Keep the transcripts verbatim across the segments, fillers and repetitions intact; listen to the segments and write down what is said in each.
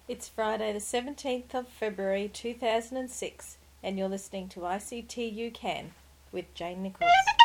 It's Friday the seventeenth of February two thousand six and you're listening to I C T You Can with Jane Nichols.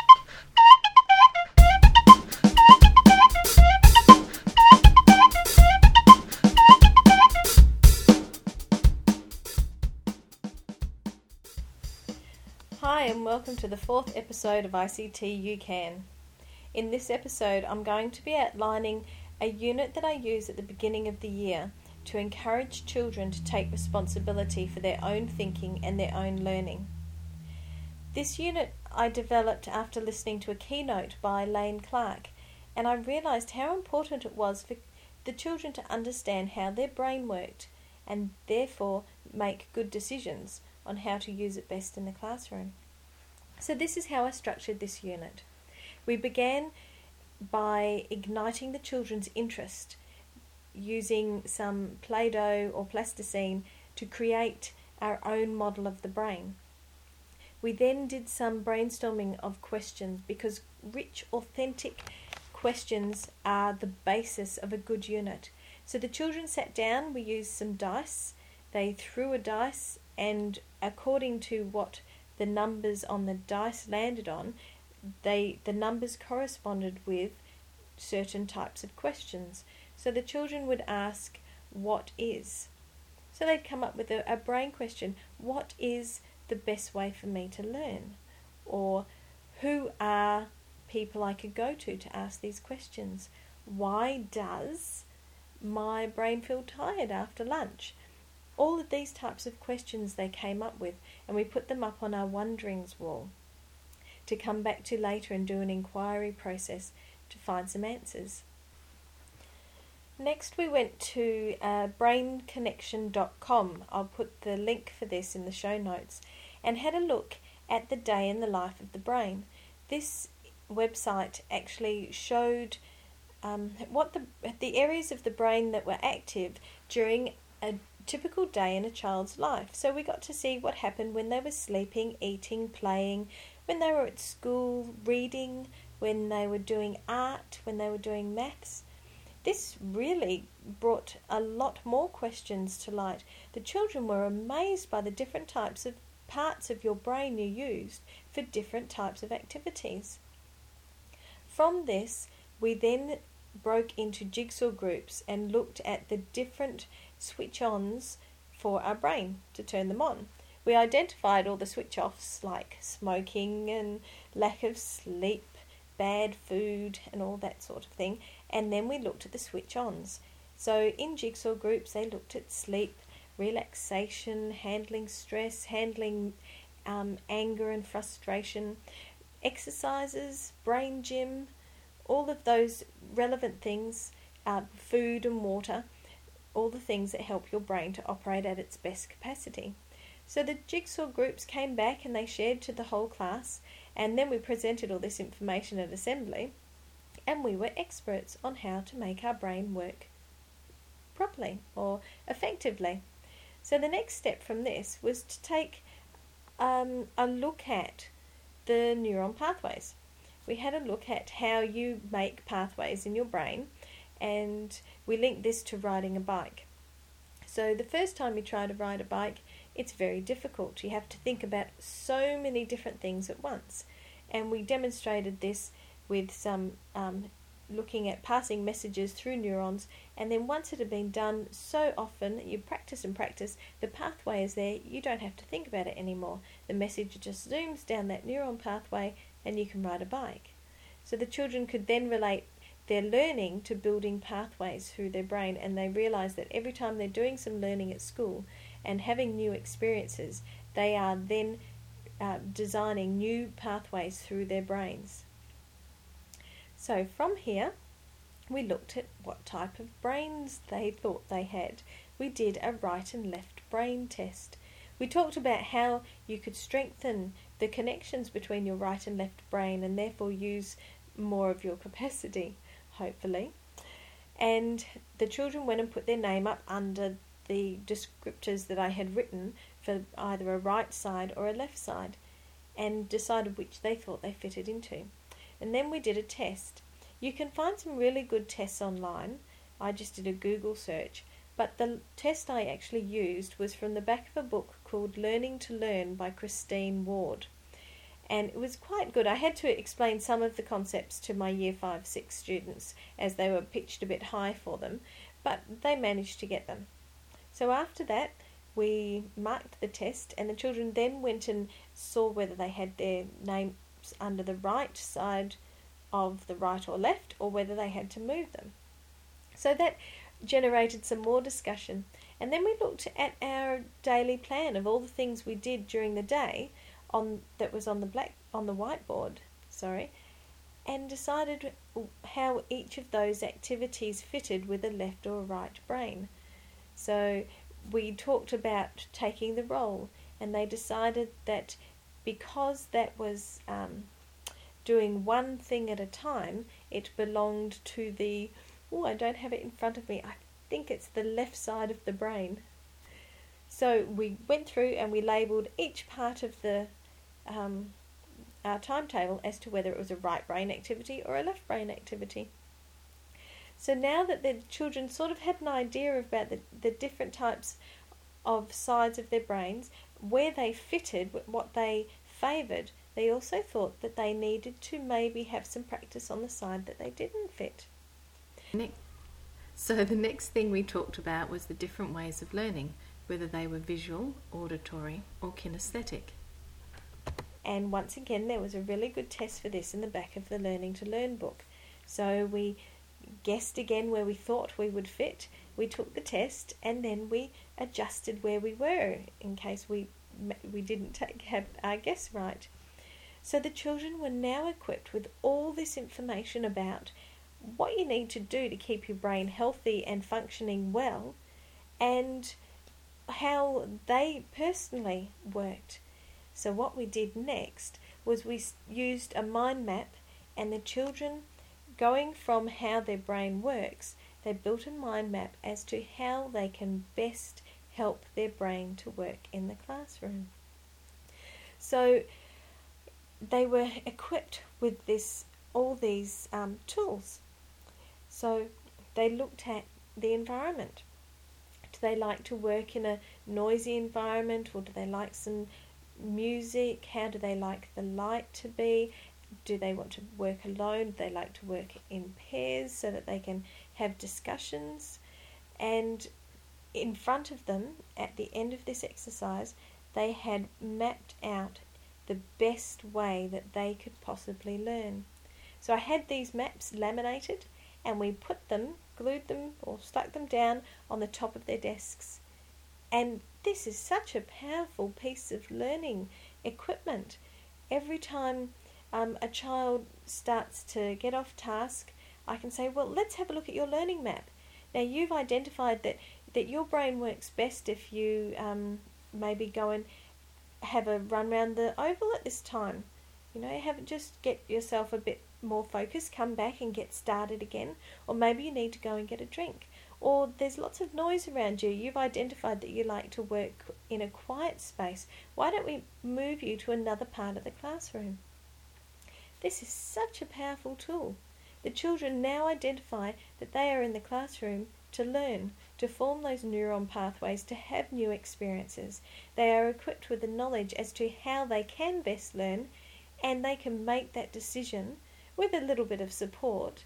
Hi and welcome to the fourth episode of I C T You Can. In this episode I'm going to be outlining a unit that I use at the beginning of the year to encourage children to take responsibility for their own thinking and their own learning. This unit I developed after listening to a keynote by Lane Clark, and I realised how important it was for the children to understand how their brain worked and therefore make good decisions on how to use it best in the classroom. So this is how I structured this unit. We began by igniting the children's interest using some Play-Doh or plasticine to create our own model of the brain. We then did some brainstorming of questions because rich, authentic questions are the basis of a good unit. So the children sat down, we used some dice, they threw a dice, and according to what the numbers on the dice landed on, they the numbers corresponded with certain types of questions. So the children would ask, what is? So they'd come up with a, a brain question. What is the best way for me to learn? Or who are people I could go to to ask these questions? Why does my brain feel tired after lunch? All of these types of questions they came up with, and we put them up on our wonderings wall to come back to later and do an inquiry process to find some answers. Next we went to uh, brain connection dot com. I'll put the link for this in the show notes, and had a look at the day in the life of the brain. This website actually showed um, what the the areas of the brain that were active during a typical day in a child's life. So we got to see what happened when they were sleeping, eating, playing, when they were at school, reading, when they were doing art, when they were doing maths. This really brought a lot more questions to light. The children were amazed by the different types of parts of your brain you used for different types of activities. From this, we then broke into jigsaw groups and looked at the different switch-ons for our brain to turn them on. We identified all the switch-offs like smoking and lack of sleep, bad food and all that sort of thing, and then we looked at the switch-ons. So in jigsaw groups they looked at sleep, relaxation, handling stress, handling um, anger and frustration, exercises, brain gym, all of those relevant things, uh, food and water, all the things that help your brain to operate at its best capacity. So the jigsaw groups came back and they shared to the whole class, and then we presented all this information at assembly, and we were experts on how to make our brain work properly or effectively. So the next step from this was to take um, a look at the neuron pathways. We had a look at how you make pathways in your brain, and we linked this to riding a bike. So the first time you try to ride a bike, it's very difficult. You have to think about so many different things at once. And we demonstrated this with some um, looking at passing messages through neurons, and then once it had been done so often, you practice and practice, the pathway is there, you don't have to think about it anymore. The message just zooms down that neuron pathway and you can ride a bike. So the children could then relate their learning to building pathways through their brain, and they realise that every time they're doing some learning at school and having new experiences, they are then uh, designing new pathways through their brains. So from here, we looked at what type of brains they thought they had. We did a right and left brain test. We talked about how you could strengthen the connections between your right and left brain and therefore use more of your capacity, hopefully. And the children went and put their name up under the descriptors that I had written for either a right side or a left side, and decided which they thought they fitted into. And then we did a test. You can find some really good tests online. I just did a Google search but the test I actually used was from the back of a book called Learning to Learn by Christine Ward. And it was quite good. I had to explain some of the concepts to my year five six students as they were pitched a bit high for them, but they managed to get them. So after that, we marked the test, and the children then went and saw whether they had their names under the right side of the right or left, or whether they had to move them. So that generated some more discussion. And then we looked at our daily plan of all the things we did during the day on that was on the black on the whiteboard, sorry, and decided how each of those activities fitted with a left or a right brain. So we talked about taking the role, and they decided that because that was um, doing one thing at a time, it belonged to the, oh, I don't have it in front of me, I think it's the left side of the brain. So we went through and we labelled each part of the um, our timetable as to whether it was a right brain activity or a left brain activity. So now that the children sort of had an idea about the, the different types of sides of their brains, where they fitted, what they favoured, they also thought that they needed to maybe have some practice on the side that they didn't fit. So the next thing we talked about was the different ways of learning, whether they were visual, auditory or kinesthetic. And once again, there was a really good test for this in the back of the Learning to Learn book. So we guessed again where we thought we would fit, we took the test, and then we adjusted where we were in case we we didn't take, have our guess right. So the children were now equipped with all this information about what you need to do to keep your brain healthy and functioning well, and how they personally worked. So what we did next was we used a mind map, and the children, going from how their brain works, they built a mind map as to how they can best help their brain to work in the classroom. So they were equipped with this, all these um, tools. So they looked at the environment. Do they like to work in a noisy environment, or do they like some music? How do they like the light to be? Do they want to work alone? Do they like to work in pairs so that they can have discussions? And in front of them, at the end of this exercise, they had mapped out the best way that they could possibly learn. So I had these maps laminated, and we put them, glued them or stuck them down on the top of their desks. And this is such a powerful piece of learning equipment. Every time um, a child starts to get off task, I can say, well, let's have a look at your learning map. Now, you've identified that, that your brain works best if you um, maybe go and have a run around the oval at this time. You know, have just get yourself a bit more focused, come back and get started again. Or maybe you need to go and get a drink. Or there's lots of noise around you. You've identified that you like to work in a quiet space. Why don't we move you to another part of the classroom? This is such a powerful tool. The children now identify that they are in the classroom to learn, to form those neuron pathways, to have new experiences. They are equipped with the knowledge as to how they can best learn, and they can make that decision with a little bit of support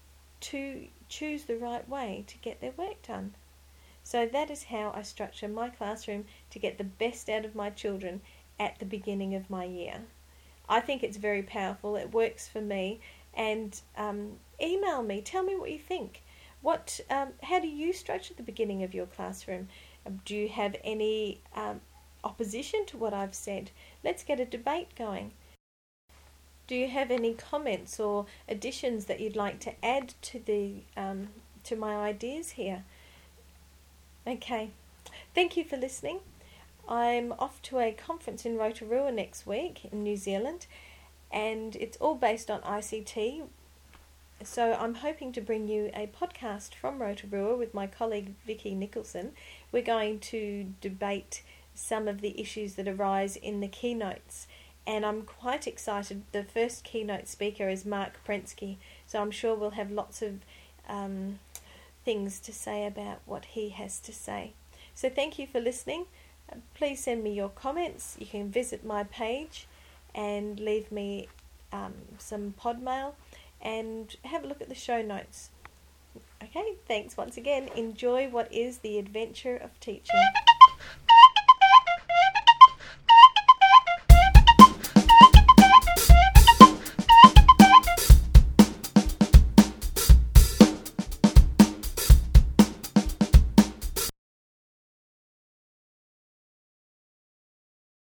to choose the right way to get their work done. So that is how I structure my classroom to get the best out of my children at the beginning of my year. I think it's very powerful. It works for me. And um, email me. Tell me what you think. What? Um, how do you structure the beginning of your classroom? Um, do you have any um, opposition to what I've said? Let's get a debate going. Do you have any comments or additions that you'd like to add to the um, to my ideas here? Okay, thank you for listening. I'm off to a conference in Rotorua next week in New Zealand, and it's all based on I C T. So I'm hoping to bring you a podcast from Rotorua with my colleague Vicky Nicholson. We're going to debate some of the issues that arise in the keynotes. And I'm quite excited. The first keynote speaker is Mark Prensky, so I'm sure we'll have lots of um, things to say about what he has to say. So thank you for listening. Please send me your comments. You can visit my page and leave me um, some pod mail and have a look at the show notes. Okay, thanks once again. Enjoy what is the adventure of teaching.